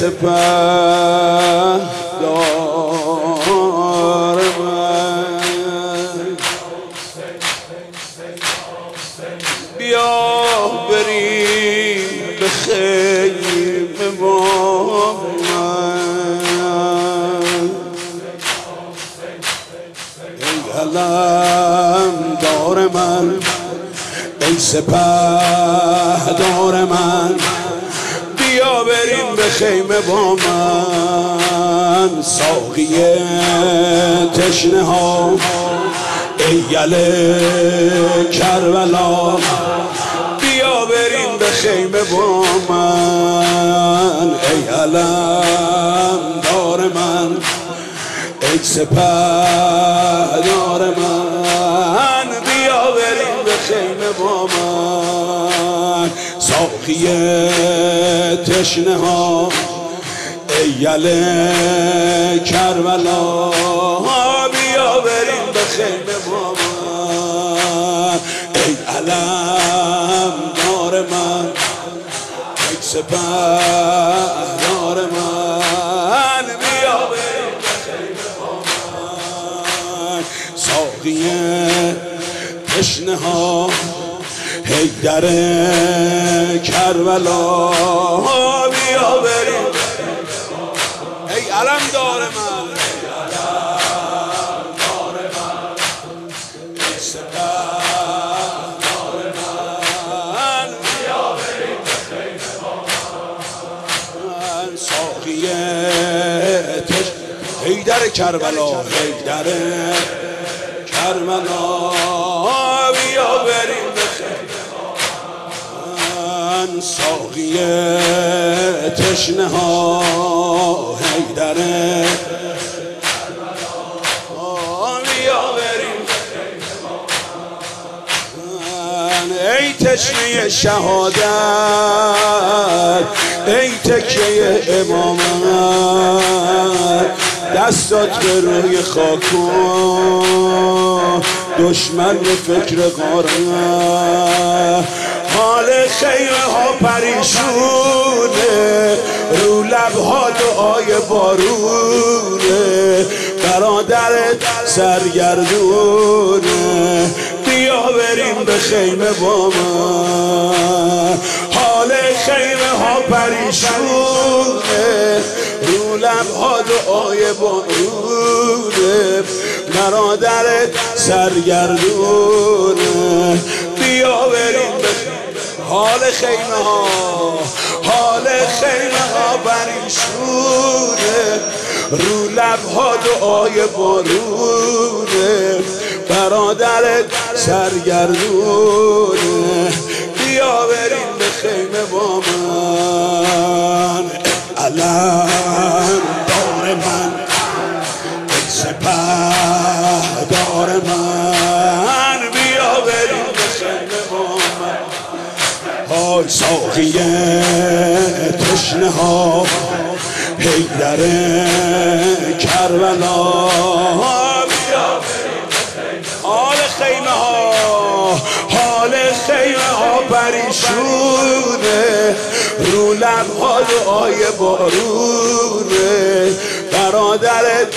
سپهدار من، بیا بریم به خیمه با من. ای علمدار من، ای سپهدار من، بیا بریم به خیمه با من. ساقی تشنه ها ای یل کربلا، بیا بریم به خیمه با من. ای علمدار من، ای سپهدار من، بیا بریم به خیمه با من. ساقی تشنه ها ای یل کربلا، بیا بریم به خیمه با من. ای علمدار من، ای سپهدار من، بیا بریم به خیمه با من. ساقی تشنه ها حیدر کربلا، بیا بریم. ای علمدار من، ای سپهدار من، بیا بریم به خیمه با من. ساقی حیدر کربلا، حیدر کربلا، بیا بریم به خیمه با من. ساقی تشنه ها حیدر کربلا، بیا بریم به خیمه با من. ای تشنه شهادت، ای تکیه امامت، دستات به روی خاک کن، دشمن به فکر غارت. حال خیمه ها پریشونه، رو لبها دعای بارونه، برادرت سرگردونه، بیا بریم به خیمه با من. حال خیمه ها پریشونه، رو لبها دعای بارونه، برادرت سرگردونه، بیا بریم به حال خیمه ها، حال خیمه ها پریشونه، رو لبها دعای بارونه، برادرت سرگردونه، بیا بریم به خیمه با من. علمدار من، ای سپهدار من، بیا بریم به خیمه با من. های ساقی تشنه ها حیدر کربلا، بیا بریم به خیمه. حال خیمه ها، حال خیمه ها پریشونه، رو لبها دعای بارونه، برادرت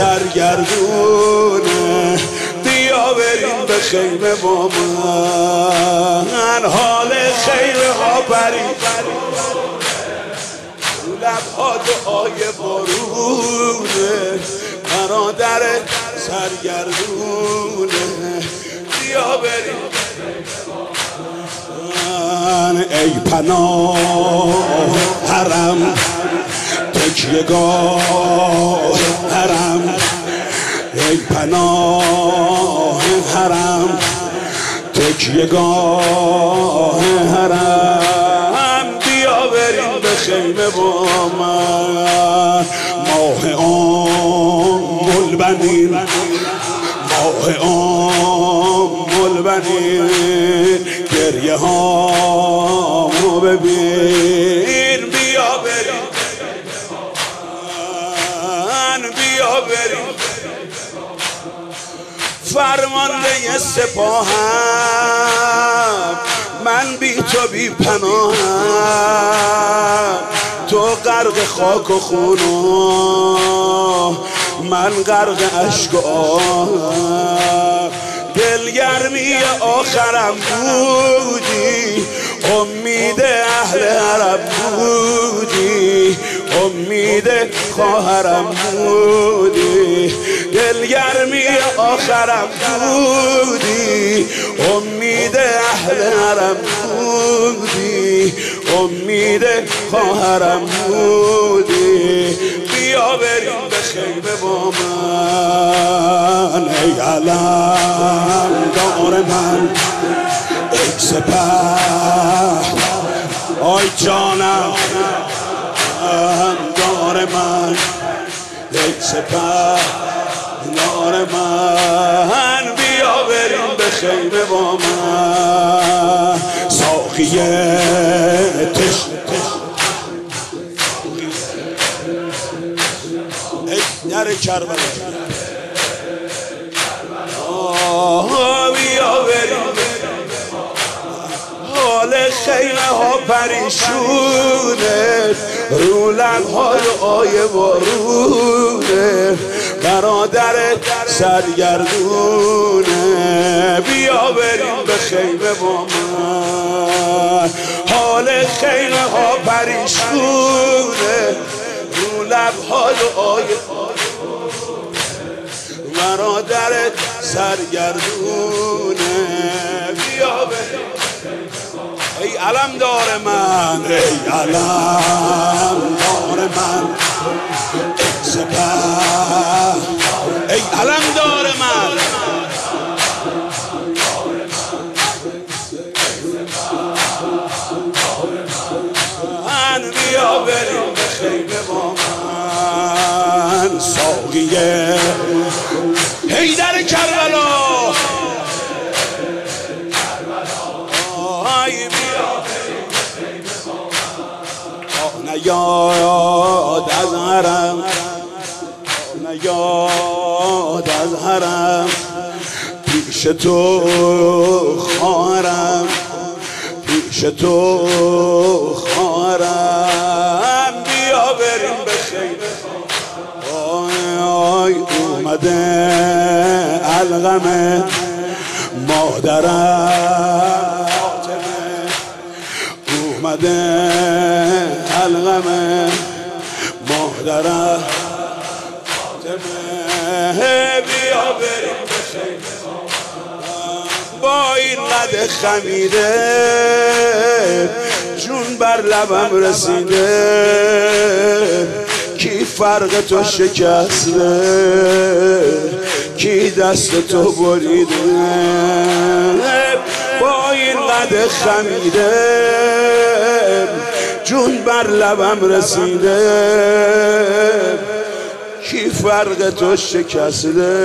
سرگردونه، بیا بریم به خیمه با من. حال خیمه ها پریشونه، رو لبها دعای بارونه، برادرت سرگردونه، بیا بریم. ای پناه حرم، تکیهگاه حرم، ای پناه حرم، تکیهگاه حرم، بیا بریم به خیمه با من. ماه ام البنین، ماه ام البنین، گریه هامو ببین، بیا بریم بیا بریم. فرمانده سپاهم، من بی تو بی پناهم، تو تو غرق خاک و خون و من غرق اشک و آه. دلگرمی آخرم بودی، امید اهل حرم بودی، امید خواهرم بودی. دلگرمی آخرم بودی، امید اهل حرم بودی، امید خواهرم بودی. بیا بریم به خیمه با من، ای علم دار من، ای سپه آی جانم دار من، ای سپه دار من. بیا بریم به خیمه با من، ساقیه تش در کربلا. بیا بریم حال خیمه ها پریشونه، رو لب‌های آیه بارونه، برادرت سرگردونه. بیا بریم به خیمه با من، حال خیمه ها پریشونه، رو لب‌های آیه برادرت سرگردونه. بیا بریم ای علم دار من، ای علم دار من، ای سپه ای علم دار من. بیا بریم به خیمه با من، ساقیه حیدر کربلا. نیاد از حرم، نیاد از حرم، پیش تو خواهرم، پیش تو خواهرم. بیا بریم به خیمه. آی آی اومده الغمه مادرم، اومده الغمه مادرم. بیا بریم به خیمه با این قد خمیده، جون بر لبم رسیده، کی فرق تو شکسته، کی دست تو بریده. با این قد خمیده، جون بر لبم رسیده، کی فرق تو شکسته،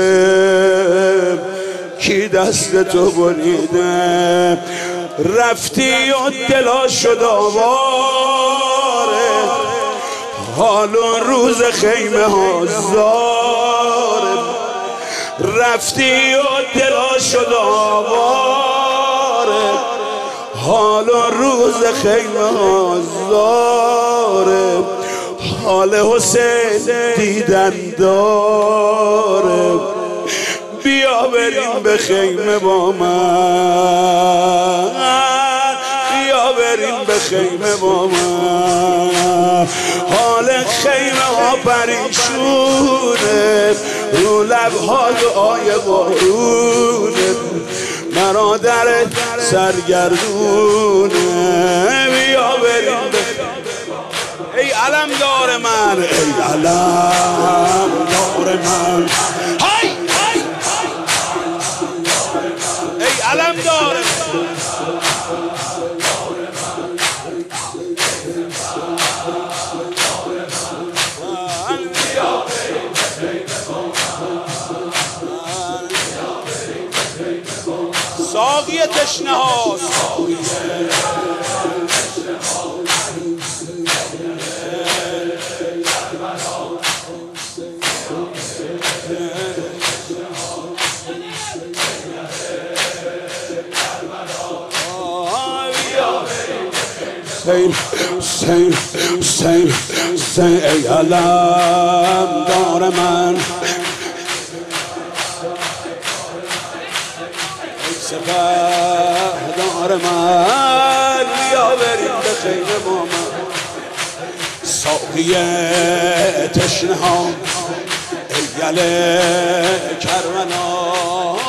کی دست تو بریده. رفتی و دلا شد آواره، حال و روز خیمه ها زاره. رفتی و دلا شد آواره، حال و روز خیمه ها زاره. حال حسین دیدن داره. بیا بریم به خیمه با من، بیا بریم به خیمه با من. حال خیمه ها پریشونه، رو لب‌های آیه بارونه، برادرت سرگردونه. بیا بریم به ای علم دار من، ای علم دار من، های ای علم دار من. ساقی تشنه ها، حسین حسین حسین حسین ای علم دار من سپهدار من بیا بریم به خیمه با من ساقی تشنه ها ای گل کربلا